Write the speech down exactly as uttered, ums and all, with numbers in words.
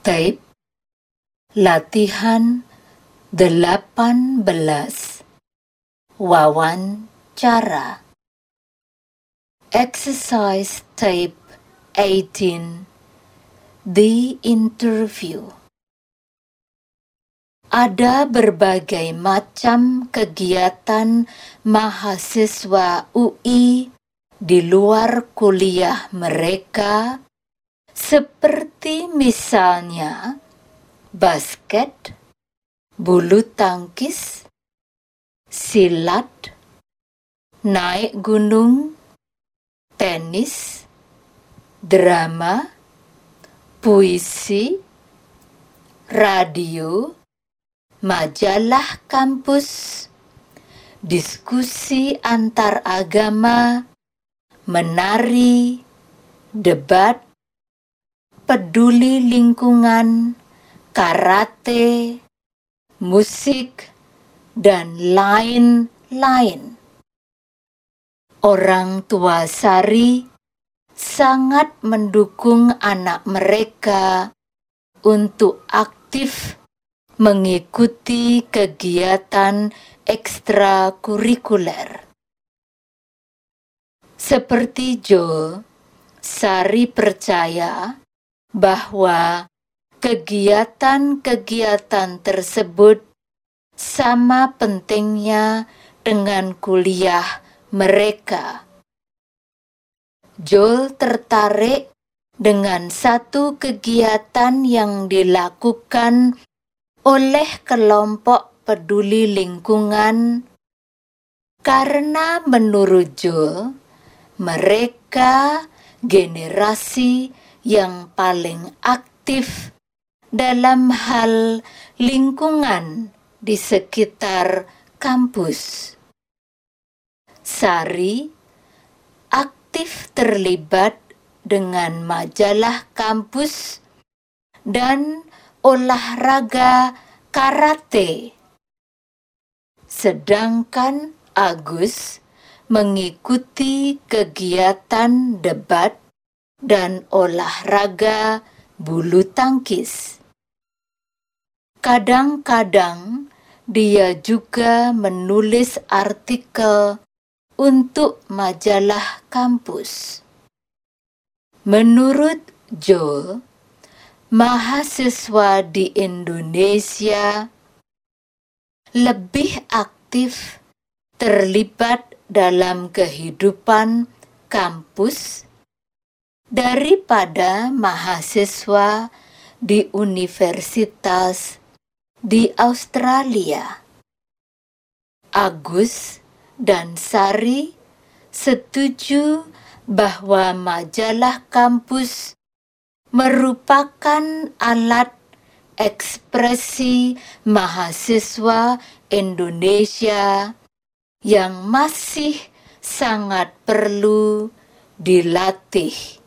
Tape latihan delapan belas. Wawancara. Exercise tape eighteen. The interview. Ada berbagai macam kegiatan mahasiswa U I di luar kuliah mereka, seperti misalnya basket, bulu tangkis, silat, naik gunung, tenis, drama, puisi, radio, majalah kampus, diskusi antar agama, menari, debat, peduli lingkungan, karate, musik, dan lain-lain. Orang tua Sari sangat mendukung anak mereka untuk aktif mengikuti kegiatan ekstrakurikuler. Seperti Joel, Sari percaya bahwa kegiatan-kegiatan tersebut sama pentingnya dengan kuliah mereka. Joel tertarik dengan satu kegiatan yang dilakukan oleh kelompok peduli lingkungan karena menurut Joel, mereka generasi yang paling aktif dalam hal lingkungan di sekitar kampus. Sari aktif terlibat dengan majalah kampus dan olahraga karate. Sedangkan Agus mengikuti kegiatan debat dan olahraga bulu tangkis. Kadang-kadang dia juga menulis artikel untuk majalah kampus. Menurut Joel, mahasiswa di Indonesia lebih aktif terlibat dalam kehidupan kampus daripada mahasiswa di universitas di Australia. Agus dan Sari setuju bahwa majalah kampus merupakan alat ekspresi mahasiswa Indonesia yang masih sangat perlu dilatih.